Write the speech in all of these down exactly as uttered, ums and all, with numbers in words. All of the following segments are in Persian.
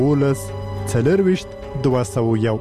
ولس څلرویشت دوه سوه یو.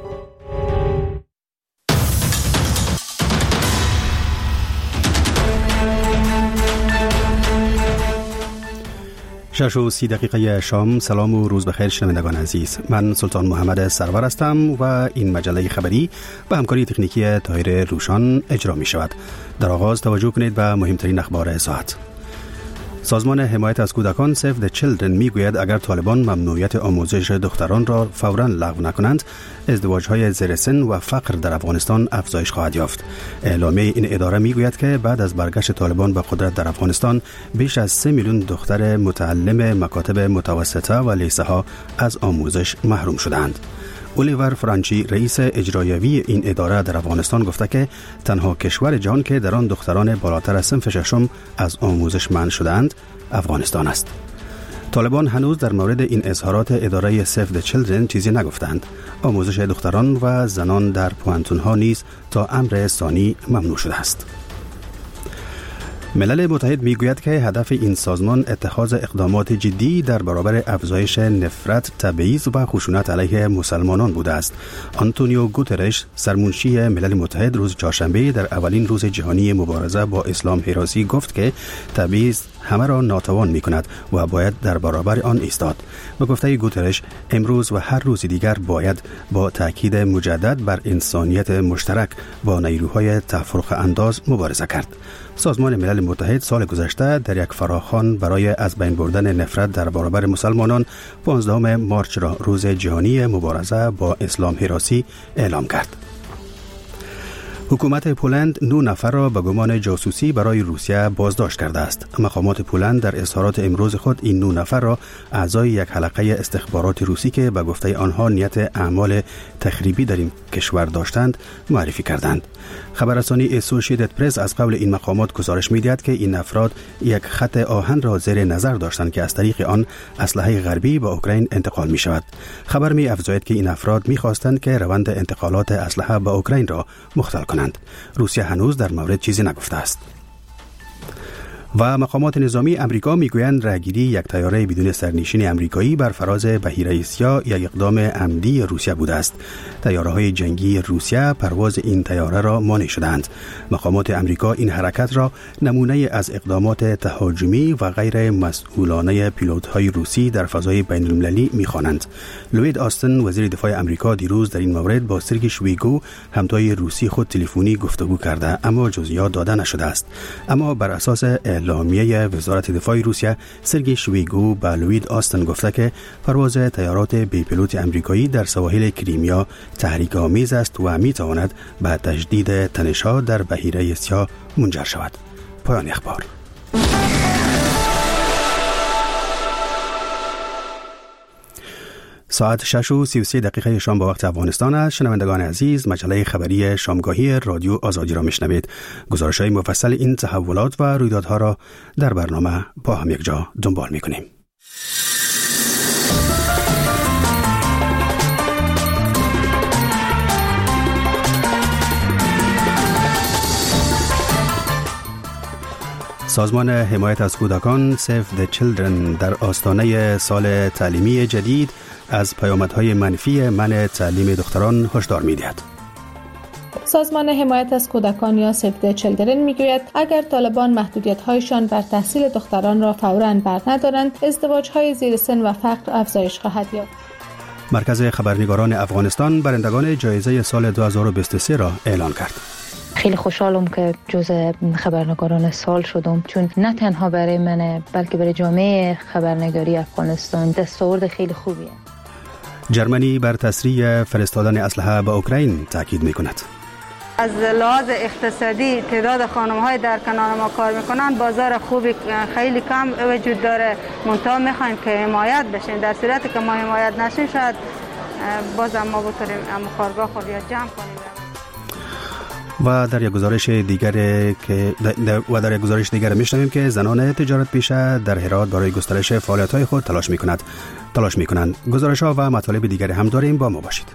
شش و سی دقیقه شام. سلام و روز بخیر شنوندگان عزیز. من سلطان محمد سرور هستم و این مجله خبری به همکاری تکنیکی طاهر روشان اجرا می شود. در آغاز توجه کنید به مهمترین اخبار ساعت. سازمان حمایت از کودکان Save the Children می گوید اگر طالبان ممنوعیت آموزش دختران را فوراً لغو نکنند، ازدواج‌های زیر سن و فقر در افغانستان افزایش خواهد یافت. اعلامیه این اداره می گوید که بعد از برگشت طالبان به قدرت در افغانستان، بیش از سه میلیون دختر متعلم مکاتب متوسطه و لیسه ها از آموزش محروم شدند. اولیور فرانچی رئیس اجرایوی این اداره در افغانستان گفته که تنها کشور جهان که در آن دختران بالاتر از صنف ششم از آموزش منع شدند افغانستان است. طالبان هنوز در مورد این اظهارات اداره Save the Children چیزی نگفتند. آموزش دختران و زنان در پوانتون‌ها نیز تا امر ثانی ممنوع شده است. ملل متحد میگوید که هدف این سازمان اتخاذ اقدامات جدی در برابر افزایش نفرت، تبعیض و خشونت علیه مسلمانان بوده است. آنتونیو گوترش، سرمنشی ملل متحد، روز چهارشنبه در اولین روز جهانی مبارزه با اسلام هراسی گفت که تبعیض همه را ناتوان می کند و باید در برابر آن ایستاد. به گفته گوترش، امروز و هر روز دیگر باید با تاکید مجدد بر انسانیت مشترک با نیروهای تفرقه انداز مبارزه کرد. سازمان ملل متحد سال گذشته در یک فراخوان برای از بین بردن نفرت در برابر مسلمانان پانزدهم مارچ را روز جهانی مبارزه با اسلام هراسی اعلام کرد. حکومت پولند نه نفر را به گمان جاسوسی برای روسیه بازداشت کرده است. مقامات پولند در اظهارات امروز خود این نه نفر را اعضای یک حلقه استخبارات روسی که به گفته آنها نیت اعمال تخریبی در این کشور داشتند معرفی کردند. خبررسانی اسوسییتد پرس از قول این مقامات گزارش می‌دهد که این افراد یک خط آهن را زیر نظر داشتند که از طریق آن اسلحه غربی به اوکراین انتقال می‌شود. خبر می‌افزاید که این افراد می‌خواستند که روند انتقالات اسلحه به اوکراین را مختل کنند. روسیه هنوز در مورد چیزی نگفته است. و مقامات نظامی امریکا میگویند رهگیری یک طیاره بدون سرنشین امریکایی بر فراز بحیره اسیا یک اقدام عمدی روسیه بوده است. طیاره‌های جنگی روسیه پرواز این طیاره را مانع شدند. مقامات امریکا این حرکت را نمونه از اقدامات تهاجمی و غیر مسئولانه پیلوت‌های روسی در فضای بین‌المللی می‌خوانند. لوید آستن، وزیر دفاع امریکا، دیروز در این مورد با سرگی شویگو همتای روسی خود تلفنی گفتگو کرده اما جزئیات داده نشده است. اما بر اساس اعلامیه وزارت دفاع روسیه، سرگی شویگو به لوید آستن گفته که پرواز طیارات بی پیلوت امریکایی در سواحل کریمیا تحریک‌آمیز است و می‌تواند به تجدید تنش‌ها در بحیره اسیا منجر شود. پایان اخبار. ساعت شش و سی و سه دقیقه شام به وقت افغانستان است. شنوندگان عزیز، مجله خبری شامگاهی رادیو آزادی را میشنوید. گزارش‌های مفصل این تحولات و رویدادها را در برنامه با هم یک جا دنبال می‌کنیم. سازمان حمایت از کودکان Save the Children در آستانه سال تعلیمی جدید از پیامدهای منفی منع تعلیم دختران هشدار می‌دهد. سازمان حمایت از کودکان یا Save the Children میگوید اگر طالبان محدودیت‌هایشان بر تحصیل دختران را فوراً برندارند، ازدواج‌های زیر سن و فقر افزایش خواهد یافت. مرکز خبرنگاران افغانستان برندگان جایزه سال دو هزار و بیست و سه را اعلان کرد. خیلی خوشحالم که جزء خبرنگاران سال شدم، چون نه تنها برای من بلکه برای جامعه خبرنگاری افغانستان دستاورد خیلی خوبیه. جرمنی بر تسریع فرستادن اسلحه به اوکراین تاکید می‌کند. از لحاظ اقتصادی تعداد خانم‌های در کنار ما کار می‌کنند، بازار خوبی خیلی کم وجود داره. منتها می‌خوایم که حمایت بشیم. در صورتی که ما حمایت نشیم شاید بازم ما بتونیم کارگاه خود یا جمع کنیم. و در یک گزارش دیگر که و در یک گزارش دیگر می‌شنویم که زنان تجارت پیشه در هرات برای گسترش فعالیت‌های خود تلاش می‌کنند. تلاش می‌کنند. گزارش‌ها و مطالب دیگر هم داریم، با ما باشید.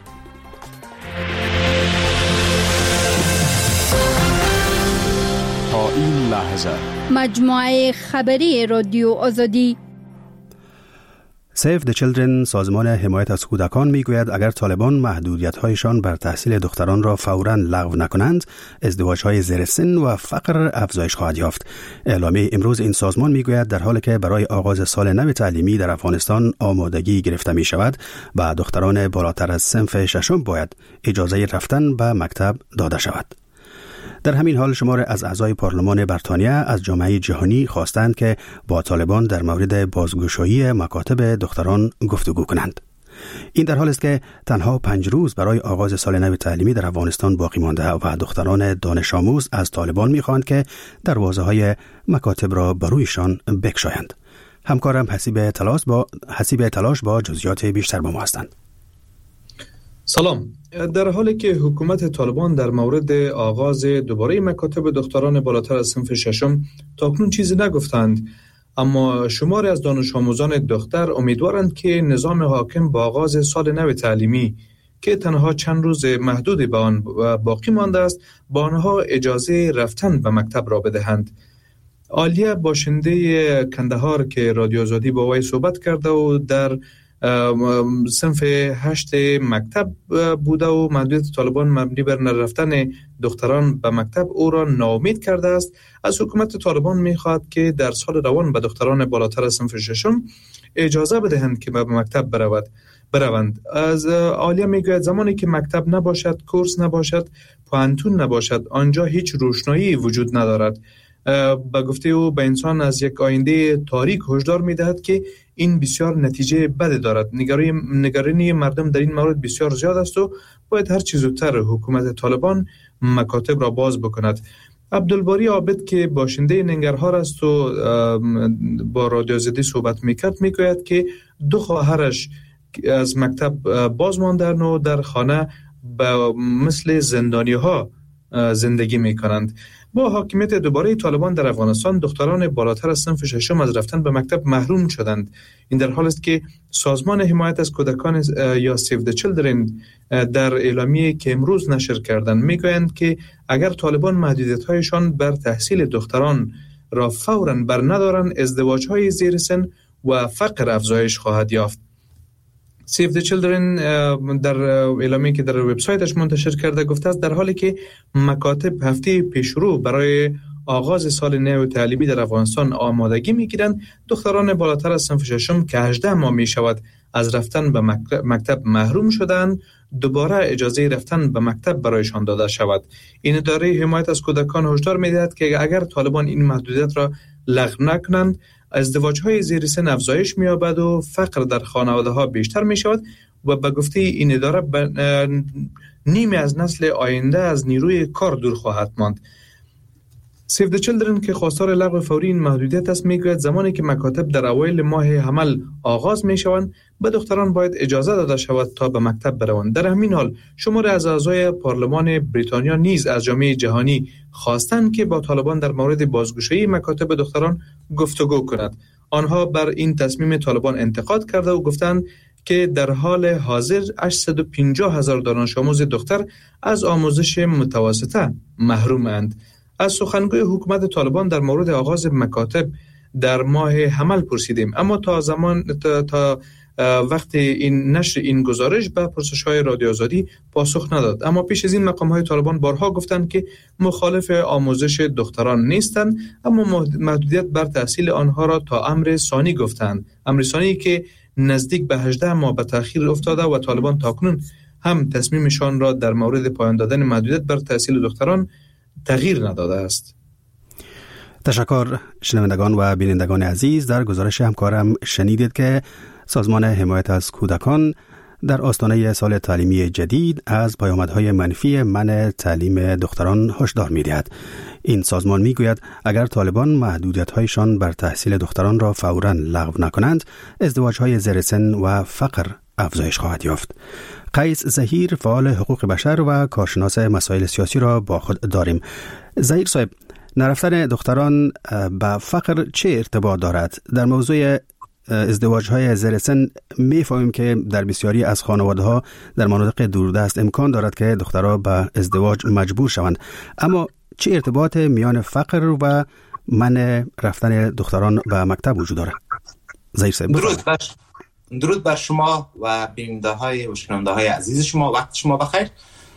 تا این لحظه مجموعه خبری رادیو آزادی. سیو د چیلدرن، سازمان حمایت از کودکان، میگوید اگر طالبان محدودیت‌هایشان بر تحصیل دختران را فوراً لغو نکنند، ازدواج‌های زیر سن و فقر افزایش خواهد یافت. اعلامیه امروز این سازمان میگوید در حالی که برای آغاز سال نو تعلیمی در افغانستان آمادگی گرفته می شود و دختران بالاتر از صنف ششم باید اجازه رفتن به مکتب داده شود. در همین حال شمار از اعضای پارلمان بریتانیا از جامعه جهانی خواستند که با طالبان در مورد بازگشایی مکاتب دختران گفتگو کنند. این در حال است که تنها پنج روز برای آغاز سال نو تعلیمی در افغانستان باقی مانده و دختران دانش آموز از طالبان می‌خواهند که دروازه‌های مکاتب را برویشان بگشایند. همکارم حسیب تلاش با حسیب تلاش با جزئیات بیشتر با ما هستند. سلام. در حالی که حکومت طالبان در مورد آغاز دوباره مکاتب دختران بالاتر از صنف ششم تاکنون چیزی نگفتند، اما شماری از دانش آموزان دختر امیدوارند که نظام حاکم با آغاز سال نو تعلیمی که تنها چند روز محدود به آن باقی مانده است، با آنها اجازه رفتن به مکتب را بدهند. عالیه باشنده کندهار که رادیو آزادی با وی صحبت کرده و در صنف هشت مکتب بوده و محدودیت طالبان مبنی بر نرفتن دختران به مکتب او را ناامید کرده است، از حکومت طالبان می‌خواهد که در سال روان به دختران بالاتر از صنف ششم اجازه بدهند که به مکتب برود بروند. از عالیه میگوید زمانی که مکتب نباشد، کورس نباشد، پانتون نباشد، آنجا هیچ روشنایی وجود ندارد. با گفته او به انسان از یک آینده تاریک هشدار می‌دهد که این بسیار نتیجه بد دارد. نگرانی مردم در این مورد بسیار زیاد است و باید هر چیز زودتر حکومت طالبان مکاتب را باز بکند. عبدالباری عابد که باشنده ننگرهار است و با رادیو آزادی صحبت میکرد میگوید که دو خواهرش از مکتب باز ماندن و در خانه به مثل زندانی ها زندگی میکنند. با حاکمیت دوباره طالبان در افغانستان دختران بالاتر از صنف ششم از رفتن به مکتب محروم شدند. این در حال است که سازمان حمایت از کودکان یا سیو د چیلدرن در اعلامیه که امروز نشر کردند میگویند که اگر طالبان محدودیت‌هایشان بر تحصیل دختران را فوراً بر ندارند، ازدواج‌های زیر سن و فقر افزایش خواهد یافت. سیو د چیلدرن در اعلامیه‌ای که در وبسایتش منتشر کرده گفته است در حالی که مکاتب هفته پیشرو برای آغاز سال نو تعلیمی در افغانستان آمادگی می‌گیرند، دختران بالاتر از صنف ششم که هجده ماه می‌شود از رفتن به مکتب محروم شدند، دوباره اجازه رفتن به مکتب برایشان داده شود. این اداره حمایت از کودکان هشدار می‌دهد که اگر طالبان این محدودیت را لغو نکنند، ازدواج‌های زیر سن افزایش می‌یابد و فقر در خانواده‌ها بیشتر می‌شود و به گفته این اداره نیمی از نسل آینده از نیروی کار دور خواهد ماند. سیو د چیلدرن که خواستار لغو فوری این محدودیت است میگوید زمانی که مکاتب در اوایل ماه حمل آغاز میشوند به دختران باید اجازه داده شود تا به مکتب بروند. در همین حال شمار از اعضای پارلمان بریتانیا نیز از جامعه جهانی خواستند که با طالبان در مورد بازگشایی مکاتب دختران گفتگو کند. آنها بر این تصمیم طالبان انتقاد کرده و گفتند که در حال حاضر هشتصد و پنجاه هزار دانش آموز دختر از آموزش متوسطه محرومند. از سخنگوی حکومت طالبان در مورد آغاز مکاتب در ماه حمل پرسیدیم، اما تا زمان تا, تا وقت این نشر این گزارش به پرسش‌های رادیو آزادی پاسخ نداد. اما پیش از این مقام‌های طالبان بارها گفتند که مخالف آموزش دختران نیستند، اما محدودیت بر تحصیل آنها را تا امر ثانی گفتند. امر ثانی که نزدیک به هجده ماه به تأخیر افتاده و طالبان تاکنون هم تصمیمشان را در مورد پایان دادن محدودیت بر تحصیل دختران تغییر نداده است. تشکر شنوندگان و بینندگان عزیز. در گزارش همکارم شنیدید که سازمان حمایت از کودکان در آستانه سال تعلیمی جدید از پیامدهای منفی منع تعلیم دختران هشدار می‌دهد. این سازمان می‌گوید اگر طالبان محدودیت‌هایشان بر تحصیل دختران را فوراً لغو نکنند، ازدواج‌های زیر سن و فقر افزایش خواهد یافت. قیس ظهیر فعال حقوق بشر و کارشناس مسائل سیاسی را با خود داریم. ظهیر صاحب، نرفتن دختران به فقر چه ارتباط دارد؟ در موضوع ازدواج‌های زیر سن می‌فهمیم که در بسیاری از خانواده‌ها در مناطق دوردست امکان دارد که دخترها به ازدواج مجبور شوند، اما چه ارتباط میان فقر و منع رفتن دختران به مکتب وجود دارد؟ ظهیر صاحب. درود باش. درود بر شما و بیننده های و شنونده های عزیز شما. وقت شما بخیر.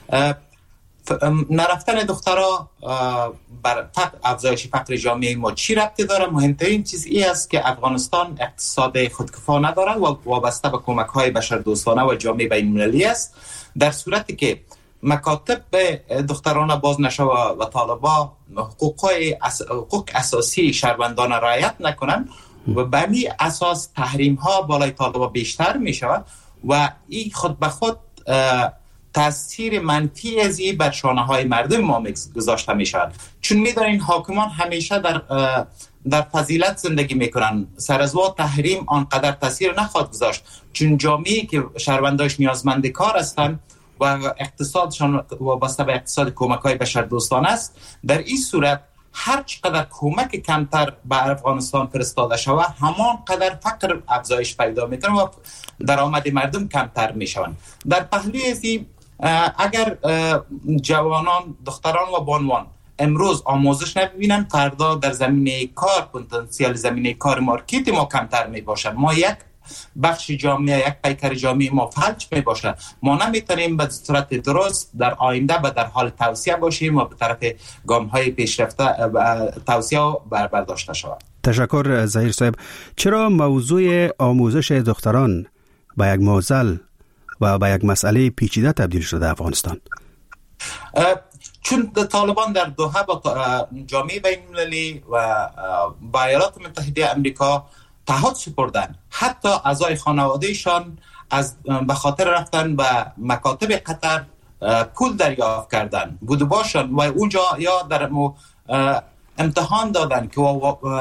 نرفتن دخترها بر افزایش فقر جامعه ما چی ربطی داره؟ مهمترین چیز این است که افغانستان اقتصاد خودکفا نداره و وابسته به کمک های بشردوستانه و جامعه بین المللی است. در صورتی که مکاتب به دختران باز نشوه و طالبا حقوق, اس... حقوق اساسی شهروندان رعایت نکنن و به همین اساس تحریم ها بالای طالبا بیشتر می شود و این خود به خود تاثیر منفی از این بر شانه های مردم ما گذاشته می شود. چون می دارین حاکمان همیشه در در فضیلت زندگی میکنن. سر از وا تحریم آنقدر تاثیر نخواهد گذاشت، چون جامعه‌ای که شهرونداش نیازمند کار هستند و اقتصادشان وابسته به اقتصاد کمک‌های بشردوستانه است، در این صورت هر چقدر کمک کمتر به افغانستان فرستاده شود همان قدر فقر افزایش پیدا میکنه و درآمد مردم کمتر میشوند. در پهلوی از این اگر جوانان، دختران و بانوان امروز آموزش نبینن، فردا در زمینه کار پتانسیل زمینه کار مارکت ما کمتر می باشد. ما یک بخش جامعه، یک پیکر جامعه ما فلج می باشد. ما نمیتونیم به صورت درست در آینده به در حال توسعه باشیم و به طرف گام های پیشرفته توسعه بر برداشته شود. تشکر ظهیر صاحب. چرا موضوع آموزش دختران به یک معضل و به یک مسئله پیچیده تبدیل شده افغانستان؟ چون طالبان در دوحه با جامعه بین المللی و با ایالات متحده امریکا تعهد سپردن، حتی اعضای خانوادهشان از به خاطر رفتن به مکاتب قطر پول دریافت کردن بوده باشن و اونجا یا در امتحان دادن که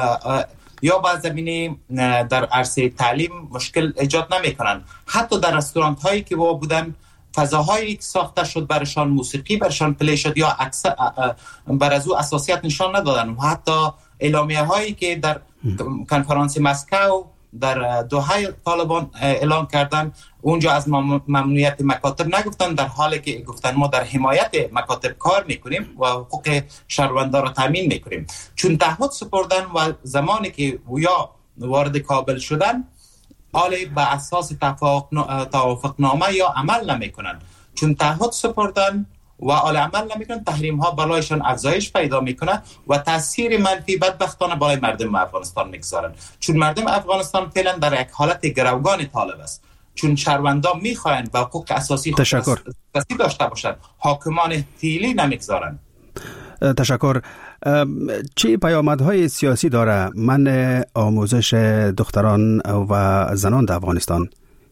یا با زمینه در عرصه تعلیم مشکل ایجاد نمی کنن. حتی در رستورانت هایی که با بودن فضاهایی که ساخته شد برشان، موسیقی برشان پلی شد یا اکثر بر از او اساسیت نشان ندادن و حتی اعلامیه هایی که در کنفرانس مسکو در دوحه طالبان اعلان کردن اونجا از ممنوعیت مکاتب نگفتن، در حالی که گفتن ما در حمایت مکاتب کار میکنیم و حقوق شهروندان را تامین میکنیم. چون تعهد سپردن و زمانی که ویا وارد کابل شدن آلی به اساس توافق نامه یا عمل نمیکنن. چون تعهد سپردن و آل عمل نمیکنن، تحریم ها بالایشان افزایش پیدا میکنه و تاثیر منفی بدبختانه بالای مردم افغانستان میگذارن. چون مردم افغانستان فعلا در یک حالت گروگان طالب است، چون شهروندان میخواین با حقوق اساسی خود دستی داشته باشند، حاکمان فعلی نمیگذارن. تشکر. چه پیامدهای سیاسی داره منع آموزش دختران و زنان در افغانستان؟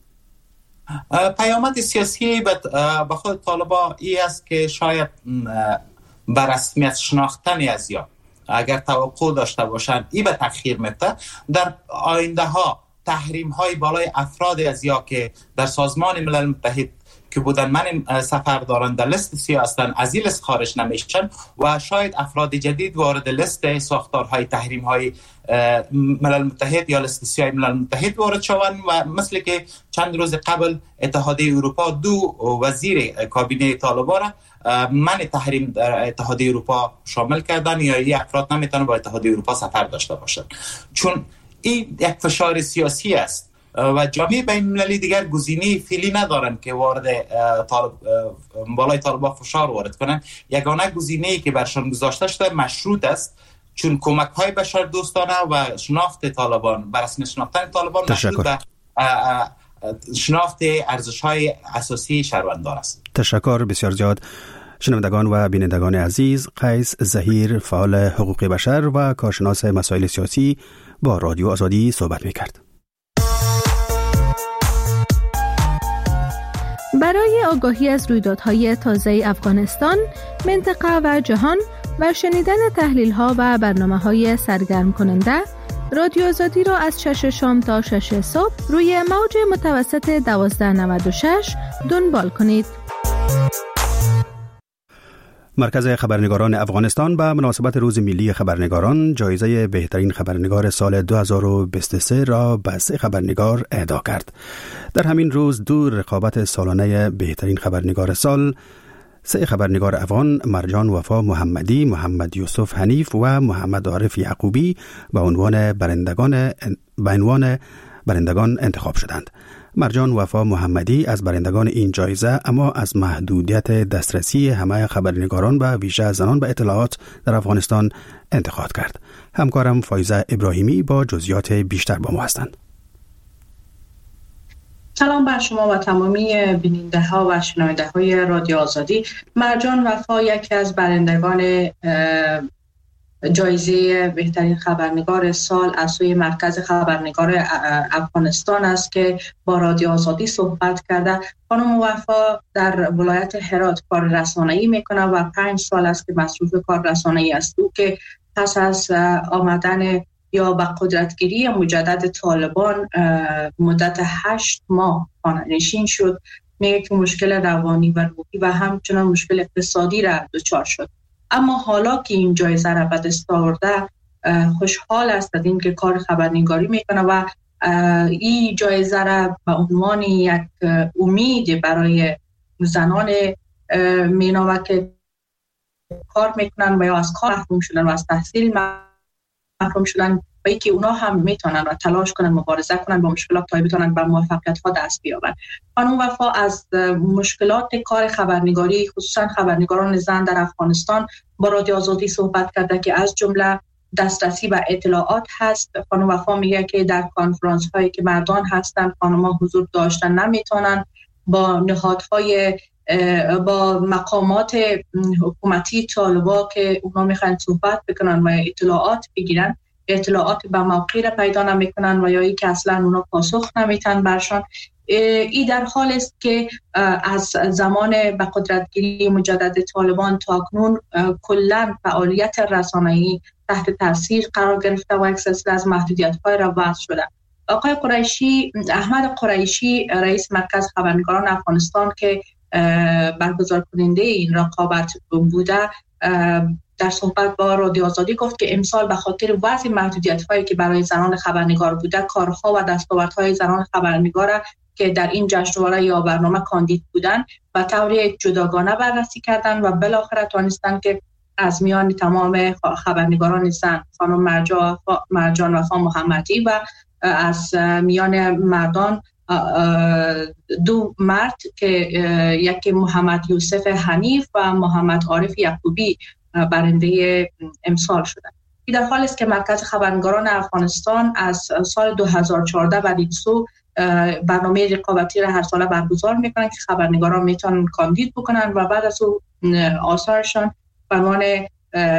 پیامد سیاسی به خود طالبا ای است که شاید بر رسمیت شناختن از یا اگر توقع داشته باشند ای به تأخیر میفته. در آینده ها تحریم های بالای افراد از یا که در سازمان ملل متحد که بودن من سفر دارن در لیست سیاه هستن از این لیست خارج نمیشن و شاید افراد جدید وارد لیست ساختارهای تحریم های ملل متحد یا لیست سیاه ملل متحد وارد شوند و مثل که چند روز قبل اتحادیه اروپا دو وزیر کابینه طالبان را من تحریم در اتحادیه اروپا شامل کردن یا این افراد نمیتونن با اتحادیه اروپا سفر داشته باشن، چون این یک فشار سیاسی است و جامعه بین المللی دیگر گزینه فعلی ندارن که وارد طالب بالای طالبان فشار وارد کنن. یگانه گزینه‌ای که برشان گذاشته شده مشروط است، چون کمک‌های بشردوستانه و شناخت طالبان بر اساس شناختن طالبان مشروط به شناخت ارزش‌های اساسی شهروندان است. تشکر بسیار زیاد. شنوندگان و بینندگان عزیز، قیس ظهیر فعال حقوق بشر و کارشناس مسائل سیاسی با رادیو آزادی صحبت می‌کرد. برای آگاهی از رویدادهای تازه افغانستان، منطقه و جهان و شنیدن تحلیل‌ها و برنامه‌های سرگرم کننده، رادیو آزادی را از شش شام تا شش صبح روی موج متوسط دوازده نود و شش دنبال کنید. مرکز خبرنگاران افغانستان به مناسبت روز ملی خبرنگاران جایزه بهترین خبرنگار سال دو هزار و بیست و سه را به سه خبرنگار اهدا کرد. در همین روز دو رقابت سالانه بهترین خبرنگار سال، سه خبرنگار افغان مرجان وفا محمدی، محمد یوسف حنیف و محمد عارف یعقوبی به عنوان برندگان به عنوان برندگان انتخاب شدند. مرجان وفا محمدی از برندگان این جایزه اما از محدودیت دسترسی همه خبرنگاران و ویژه زنان به اطلاعات در افغانستان انتقاد کرد. همکارم فایزه ابراهیمی با جزئیات بیشتر با ما هستند. سلام بر شما و تمامی بیننده ها و شنونده های رادیو آزادی. مرجان وفا یکی از برندگان جایزه بهترین خبرنگار سال از سوی مرکز خبرنگار افغانستان است که با رادیو آزادی صحبت کرده. خانم وفا در ولایت هرات کار رسانه‌ای میکنه و پنج سال است که مصروف کار رسانه‌ای است. او که پس از آمدن یا به قدرتگیری مجدد طالبان مدت هشت ماه خانه‌نشین شد، میگه که مشکل روانی و روحی و همچنان مشکل اقتصادی را دچار شد. اما حالا که این جایزه را به دست آورده خوشحال است از این که کار خبرنگاری میکنه و این جایزه را به عنوان یک امید برای زنان مینامه که کار میکنن و یا از کار محروم شدن و از تحصیل محروم شدن و اینکه اونا هم میتونن و تلاش کنن مبارزه کنن با مشکلات تا بتونن به موفقیت ها دست بیابن. خانم وفا از مشکلات کار خبرنگاری خصوصا خبرنگاران زن در افغانستان با رادیو آزادی صحبت کرده که از جمله دسترسی به اطلاعات هست. خانم وفا میگه که در کنفرانس هایی که مردان هستن خانم‌ها حضور داشتن نمیتونن، با نهادهای با مقامات حکومتی طالبا که اونا میخوان صحبت بکنن و اطلاعات بگیرن اطلاعات به موقع را پیدا نمیکنن و یا ای که اصلا اونا پاسخ نمیتن برشان. ای در حال است که از زمان به قدرتگیری مجدد طالبان تا اکنون کلا فعالیت رسانه‌ای تحت تاثیر قرار گرفته و یک سلسله از محدودیت‌های را وضع شده. آقای قریشی، احمد قریشی رئیس مرکز خبرنگاران افغانستان که برگزار کننده این رقابت بوده، در صحبت با رادیو آزادی گفت که امسال به خاطر وضع محدودیت‌هایی که برای زنان خبرنگار بوده، کارها و دستاوردهای زنان خبرنگار که در این جشنواره یا برنامه کاندید بودن و طوری جداگانه بررسی کردن و بالاخره توانستن که از میان تمام خبرنگاران زن خانم مرجان وفا محمدی و از میان مردان دو مرد که یکی محمد یوسف حنیف و محمد عارف یعقوبی برنده امسال شدند. این در حال است که مرکز خبرنگاران افغانستان از سال دو هزار و چهارده بعد این سو برنامه رقابتی را هر ساله برگزار میکنن که خبرنگاران میتونن کاندید بکنن و بعد از او آثارشان برنامه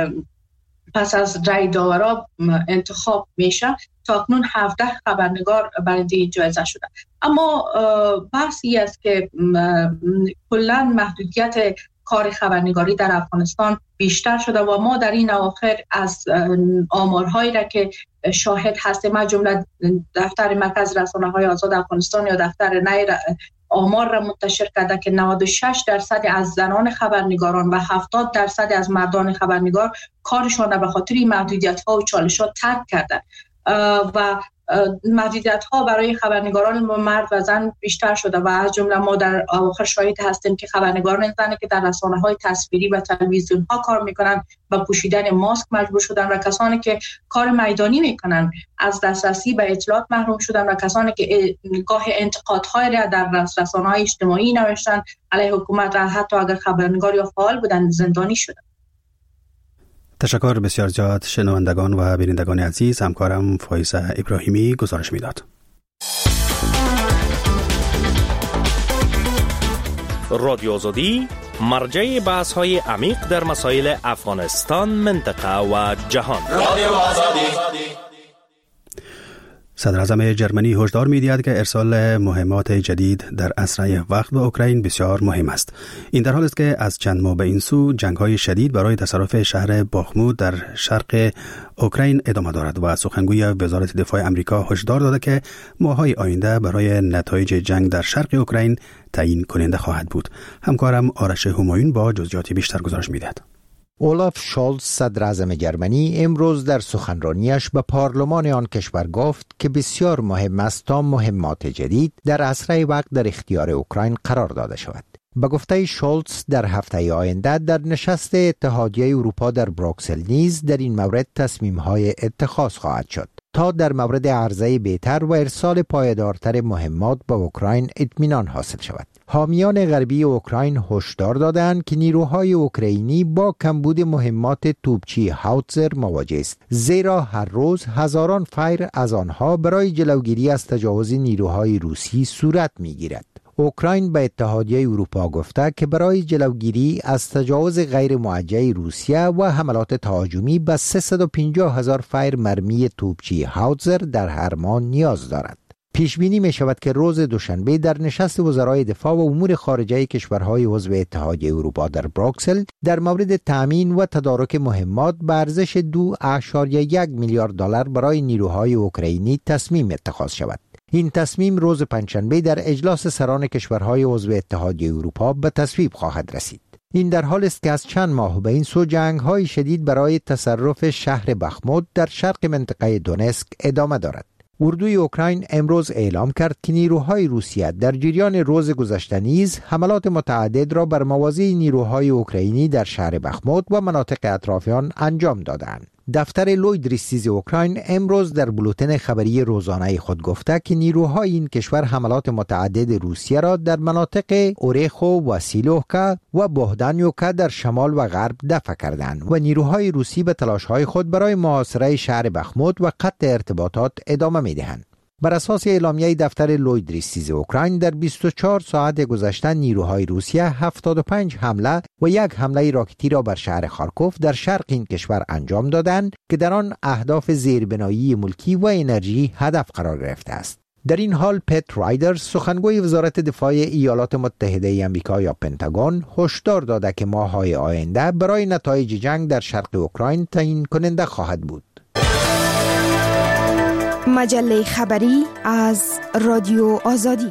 پس از رای داورا انتخاب میشه. تا اکنون هفده خبرنگار برنده جایزه شده. اما بحثی است که کلا محدودیت کار خبرنگاری در افغانستان بیشتر شده و ما در این اواخر از آمارهایی را که شاهد هستیم، از جمله دفتر مرکز رسانه‌های آزاد افغانستان یا دفتر نی آمار را منتشر کرده که نود و شش درصد از زنان خبرنگاران و هفتاد درصد از مردان خبرنگار کارشان را به خاطر محدودیت‌ها و چالش‌ها ترک کردند و محدودیت‌ها برای خبرنگاران مرد و زن بیشتر شده و از جمله ما در آخر شاهد هستیم که خبرنگاران زن که در رسانه‌های تصویری و تلویزیون‌ها کار می‌کنند و پوشیدن ماسک مجبور شدن و کسانی که کار میدانی می‌کنند از دسترسی به اطلاعات محروم شدن و کسانی که گاه انتقادهای را در رسانه‌های اجتماعی نوشتن علیه حکومت را حتی اگر خبرنگار یا فعال بودند زندانی شدند. تشکر بسیار زیاد شنوندگان و بینندگان عزیز. همکارم فایزه ابراهیمی گزارش میداد. رادیو آزادی مرجع بحث های عمیق در مسائل افغانستان، منطقه و جهان. رادیو آزادی. صدر اعظم جرمنی هشدار می‌دهد که ارسال مهمات جدید در اسرع وقت به اوکراین بسیار مهم است. این در حالی است که از چند ماه به این سو جنگ‌های شدید برای تصرف شهر باخمود در شرق اوکراین ادامه دارد و سخنگوی وزارت دفاع آمریکا هشدار داده که ماه‌های آینده برای نتایج جنگ در شرق اوکراین تعیین کننده خواهد بود. همکارم آرش همایون با جزئیات بیشتر گزارش می‌دهد. اولاف شولز صدر اعظم جرمنی امروز در سخنرانیش به پارلمان آن کشور گفت که بسیار مهم است تا مهمات جدید در اسرع وقت در اختیار اوکراین قرار داده شود. به گفته شولز در هفته آینده در نشست اتحادیه اروپا در بروکسل نیز در این مورد تصمیم‌های اتخاذ خواهد شد. تا در مورد عرضه بهتر و ارسال پایدارتر مهمات به اوکراین اطمینان حاصل شود. حامیان غربی اوکراین هشدار دادند که نیروهای اوکراینی با کمبود مهمات توپچی هاوتزر مواجه است، زیرا هر روز هزاران فایر از آنها برای جلوگیری از تجاوز نیروهای روسی صورت می‌گیرد. اوکراین به اتحادیه اروپا گفته که برای جلوگیری از تجاوز غیر موجه روسیه و حملات تهاجمی به سیصد و پنجاه هزار فایر مرمی توپچی هاوتزر در هر ماه نیاز دارد. پیش بینی می شود که روز دوشنبه در نشست وزرای دفاع و امور خارجه کشورهای عضو اتحادیه اروپا در بروکسل در مورد تامین و تدارک مهمات به ارزش دو اعشاریه یک میلیارد دلار برای نیروهای اوکراینی تصمیم اتخاذ شود. این تصمیم روز پنجشنبه در اجلاس سران کشورهای عضو اتحادیه اروپا به تصویب خواهد رسید. این در حال است که از چند ماه به این سو جنگ‌های شدید برای تصرف شهر بخمود در شرق منطقه دونسک ادامه دارد. اردوی اوکراین امروز اعلام کرد که نیروهای روسیه در جریان روز گذشته نیز حملات متعدد را بر مواضع نیروهای اوکراینی در شهر بخمود و مناطق اطراف آن انجام دادند. دفتر لوید ریستیز اوکراین امروز در بولتن خبری روزانه خود گفته که نیروهای این کشور حملات متعدد روسیه را در مناطق اوریخو و سیلوکا و بوهدانیوکا در شمال و غرب دفع کردند و نیروهای روسی به تلاش‌های خود برای محاصره شهر بخمود و قطع ارتباطات ادامه می‌دهند. بر اساس اعلامیه دفتر لوید ریستیز اوکراین در بیست و چهار ساعت گذشته نیروهای روسیه هفتاد و پنج حمله و یک حمله راکتی را بر شهر خارکوف در شرق این کشور انجام دادند که در آن اهداف زیربنایی ملکی و انرژی هدف قرار گرفته است. در این حال پت رایدرز سخنگوی وزارت دفاع ایالات متحده آمریکا یا پنتاگون هشدار داده که ماه‌های آینده برای نتایج جنگ در شرق اوکراین تعیین کننده خواهد بود. مجله خبری از رادیو آزادی.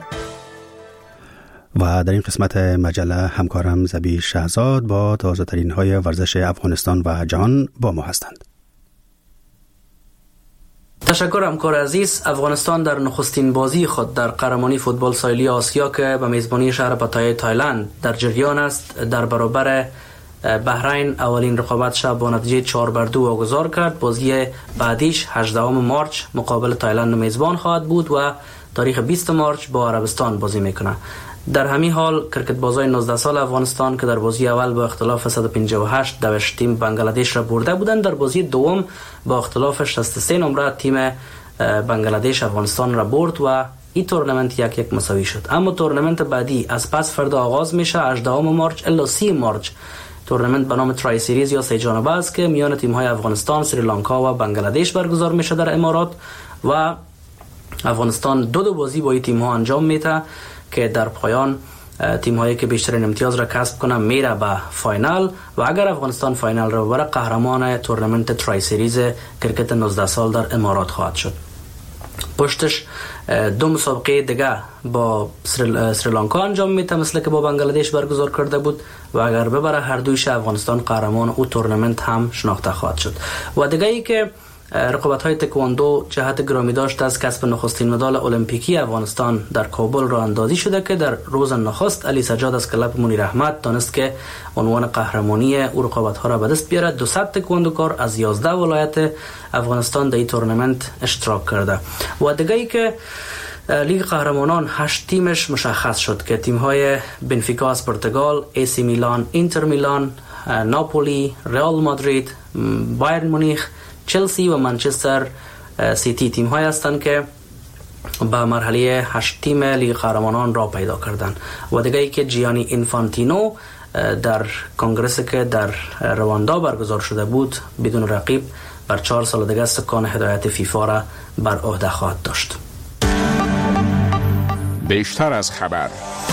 و در این قسمت مجله همکارم زبی شهزاد با تازه ترین های ورزش افغانستان و جهان با ما هستند. تشکر همکار عزیز. افغانستان در نخستین بازی خود در قهرمانی فوتبال ساحلی آسیا که به میزبانی شهر پاتای تایلند در جریان است در برابر بحرین اولین رقابتش با نتیجه چهار بر دو واگذار کرد. بازی بعدیش هجدهم مارچ مقابل تایلند میزبان خواهد بود و تاریخ بیست مارچ با عربستان بازی میکنه. در همین حال کرکت بازای نوزده سال افغانستان که در بازی اول با اختلاف صد و پنجاه و هشت دوش تیم بنگلادش را برده بودند، در بازی دوم با اختلاف شصت و سه نمره تیم بنگلادش افغانستان را برد و این تورنمنت یک یک مساوی شد. اما تورنمنت بعدی از پس فردا آغاز میشه هجدهم مارچ الی سی مارچ. تورنمنت به نام ترای سیریز یا سه جانبه است که میان تیم‌های افغانستان، سریلانکا و بنگلادش برگزار میشه در امارات و افغانستان دو دو بازی با این تیم‌ها انجام میده که در پایان تیم‌هایی که بیشترین امتیاز را کسب کنه میره به فاینال و اگر افغانستان فاینال را ببره قهرمان تورنمنت ترای سیریز کرکت نوزده سال در امارات خواهد شد. پشتش دو مسابقه دیگه با سریل... سریلانکا انجام میده مثل که با بنگلادش برگزار کرده بود و اگر ببره هر دویش افغانستان قهرمان او تورنمنت هم شناخته خواهد شد. و دیگه ای که رقابت‌های تکواندو جهت گرامی داشت از کسب نخستین مدال المپیکی افغانستان در کابل راه اندازی شده که در روز نخست علی سجاد از کلب منیر احمد دانست که عنوان قهرمانی او رقابت‌ها را به دست بیاره. دویست تکواندوکار از یازده ولایت افغانستان در این تورنمنت اشتراک کرده. و دیگه ای که لیگ قهرمانان هشت تیمش مشخص شد که تیم‌های بنفیکا از پرتغال، ای سی میلان، اینتر میلان، ناپولی، رئال مادرید، بایرن مونیخ، چلسی و منچستر سیتی تیم های هستند که به مرحله هشت تیم لیگ قهرمانان را پیدا کردند. و دیگه ای که جیانی اینفانتینو در کنگرسی که در رواندا برگزار شده بود بدون رقیب بر چهار سال دیگه سکان هدایت فیفا را بر عهده خواهد داشت. بیشتر از خبر.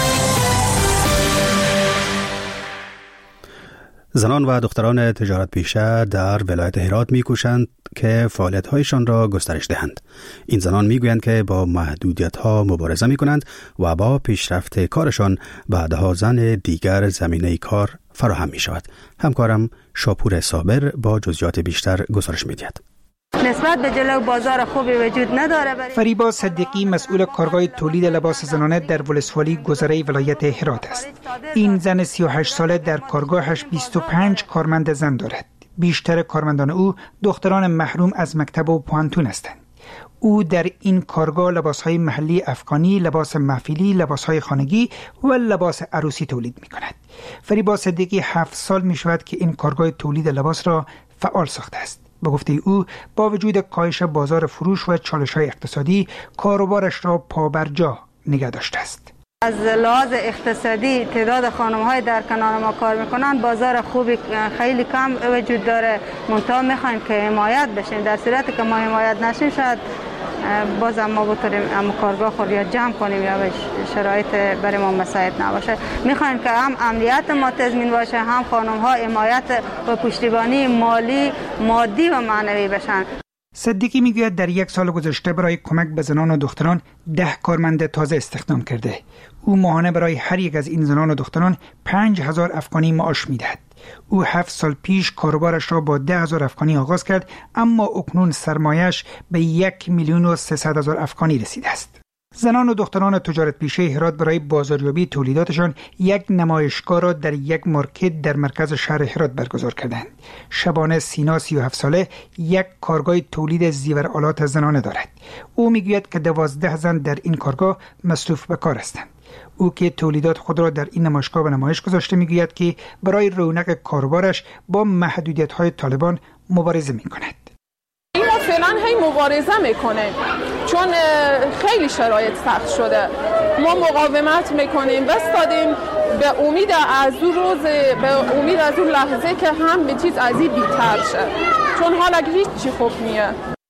زنان و دختران تجارت پیشه در ولایت هرات می‌کوشند که فعالیت‌هایشان را گسترش دهند. این زنان می‌گویند که با محدودیت‌ها مبارزه می‌کنند و با پیشرفت کارشان بعدها زن دیگر زمینه کار فراهم می‌شود. همکارم شاپور صابر با جزئیات بیشتر گزارش می‌دهد. نسبت به جلو بازار خوبی وجود نداره. فریبا صدیقی مسئول کارگاه تولید لباس زنانه در ولسوالی گذره ولایت هرات است. این زن سی و هشت ساله در کارگاهش بیست و پنج کارمند زن دارد. بیشتر کارمندان او دختران محروم از مکتب و پوانتون هستند. او در این کارگاه لباسهای محلی افغانی، لباس محفلی، لباسهای خانگی و لباس عروسی تولید می کند. فریبا صدیقی هفت سال می شود که این کارگاه تولید لباس را فعال ساخته است. به گفته او با وجود کاهش بازار فروش و چالش‌های اقتصادی کاروبارش را پابرجا نگه داشته است. از لحاظ اقتصادی تعداد خانم‌های در کنار ما کار میکنن، بازار خوبی خیلی کم وجود داره. منتها میخوایم که حمایت بشیم. در صورتی که ما حمایت نشیم شاید باز ما بتونیم اما کارگاه خود یا جمع کنیم یا شرایط برای ما مساعد نباشه. میخوایم که هم امنیت ما تضمین باشه، هم خانم‌ها حمایت و پشتیبانی مالی، مادی و معنوی بشن. صدیقی میگوید در یک سال گذشته برای کمک به زنان و دختران ده کارمند تازه استخدام کرده. او ماهانه برای هر یک از این زنان و دختران پنج هزار افغانی معاش میدهد. او هفت سال پیش کاروبارش را با ده هزار افغانی آغاز کرد، اما اکنون سرمایش به یک میلیون و سیصد هزار افغانی رسیده است. زنان و دختران تجارت پیشه هرات برای بازاریابی تولیداتشان یک نمایشگاه را در یک مارکت در مرکز شهر هرات برگزار کردند. شبانه سینا سی و هفت ساله یک کارگاه تولید زیورآلات زنانه دارد. او میگوید که دوازده زن در این کارگاه مصروف به کار هستند. او که تولیدات خود را در این نمایشگاه به نمایش گذاشته میگوید که برای رونق کاروبارش با محدودیت‌های طالبان مبارزه می‌کند. ما فعلا هی مبارزه میکنیم چون خیلی شرایط سخت شده. ما مقاومت میکنیم، بستادیم به امید از اون روز، به امید از اون لحظه که هم به چیز از این بیتر شه، چون حالا هیچ چی خوب نیه.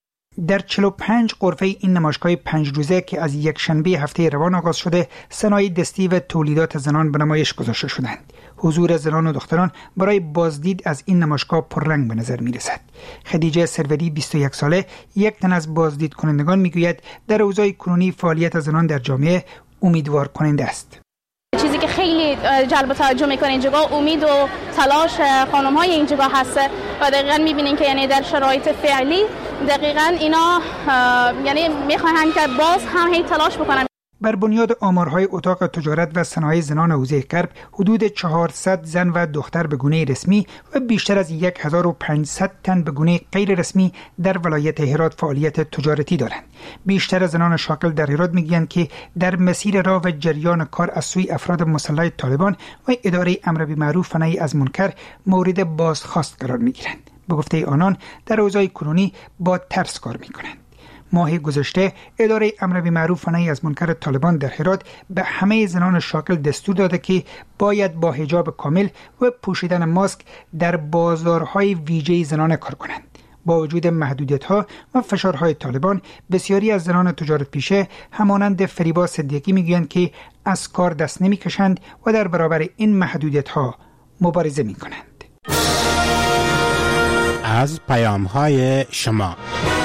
در چهل و پنج غرفه این نمایشگاه پنج روزه که از یک شنبه هفته روان آغاز شده، صنایع دستی و تولیدات زنان به نمایش گذاشته شدند. حضور زنان و دختران برای بازدید از این نمایشگاه پررنگ به نظر می رسد. خدیجه سروری بیست و یک ساله، یک تن از بازدید کنندگان میگوید در اوضاع کنونی فعالیت زنان در جامعه امیدوار کننده است. چیزی که خیلی جلب توجه میکنه اینجا امید و تلاش خانم های اینجا هست و دقیقاً میبینین که یعنی در شرایط فعلی دقیقاً اینا یعنی میخواهند که باز هم هی تلاش بکنن. بر بنیاد آمارهای اتاق تجارت و صنایع زنان حوزه کرب، حدود چهارصد زن و دختر به گونه رسمی و بیشتر از هزار و پانصد تن به گونه غیر رسمی در ولایت هرات فعالیت تجارتی دارند. بیشتر زنان شاغل در هرات میگویند که در مسیر راه و جریان کار از سوی افراد مسلح طالبان و اداره امر بالمعروف و نهی از منکر مورد بازخواست قرار میگیرند. به گفته آنان در اوضاع کنونی با ترس کار میکنند. ماه گذشته اداره امر بالمعروف و نهی از منکر طالبان در هرات به همه زنان شاغل دستور داده که باید با حجاب کامل و پوشیدن ماسک در بازارهای ویژه زنانه کار کنند. با وجود محدودیت‌ها و فشارهای طالبان، بسیاری از زنان تجارت پیشه همانند فریبا صدیقی میگویند که از کار دست نمی‌کشند و در برابر این محدودیت‌ها مبارزه می‌کنند. از پیام‌های شما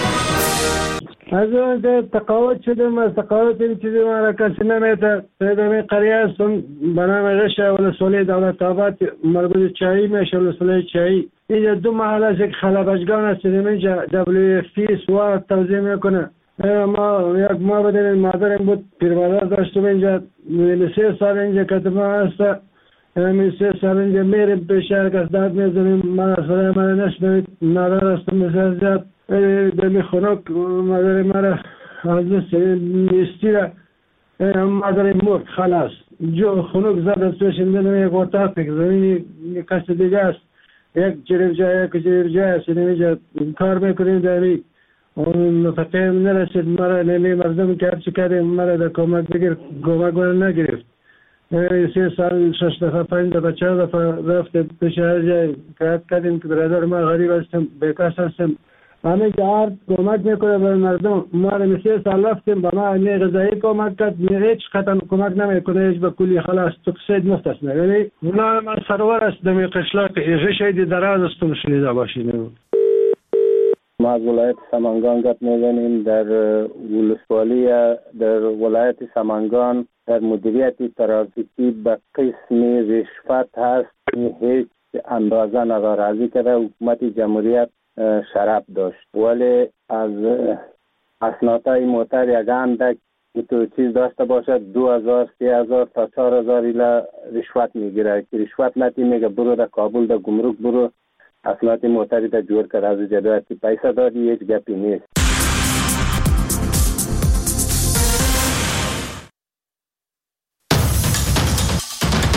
از اون تقاعد شدم، از تقاعد این چیزی ما را کسی نمیده. پیدامی قریه هستم به نام غشه ولسوالی دولت آباد، مربوط چایی میشه ولسوالی چایی. اینجا دو محل است، یک خلبشگان است، اینجا دبلیو فیس و توضیح میکنه. ما یک ما بدیم مادرم بود، پیرمادر داشتم اینجا، سه سال اینجا کتبه هست. همین سه سال اینجا میریم پیشه کس داد میزنیم، من اصلا من نشنوید، مادر هستم مثل زیاد. دمی خنک مادر مرا از دست نیستی را مادر مرد خلاص جو خنک زد از توش اندنم یک اتاق یک زمینی کسی دیگه است، یک جریب جای یک جریب جای است، اینجا کار میکنیم دمی نفقه نرسید مرا نمی مردم که هرچی کردیم مرا در کمک بگیر کمک مرا نگرفت. سه سال شش دفعه پنج دفعه چهار دفعه رفت پیش هر جای کار کردیم که برادر ما غریب هستم بیکس هستم. همه جهار کمک میکنه به مردم. ما را سه سال رفتیم به ما نه غذایی کمک کرد، نه هیچ قطعا کمک نمیکنه، هیچ به کلی خلاص تو سید مستثنا. یعنی اونا من سرور است دمی قشلاق غشید دراز استم شنیده باشین. ما از ولایت سمنگان گپ میزنیم. در ولسوالی در ولایت سمنگان در مدیریت ترافیکی به قسم رشوت هست، هیچ اندازه نداره. از اینکه حکومت جمهوریت شراب داشت ولی از اسنادهای موتر یک اندک تو چیز داشته باشد دو هزار سه هزار تا چهار هزار ایلا رشوت میگیره که رشوت نتی میگه برو در کابل در گمرک برو اسناد موتری در جور کرد. از جدویتی پیسه دادی هیچ گپی نیست.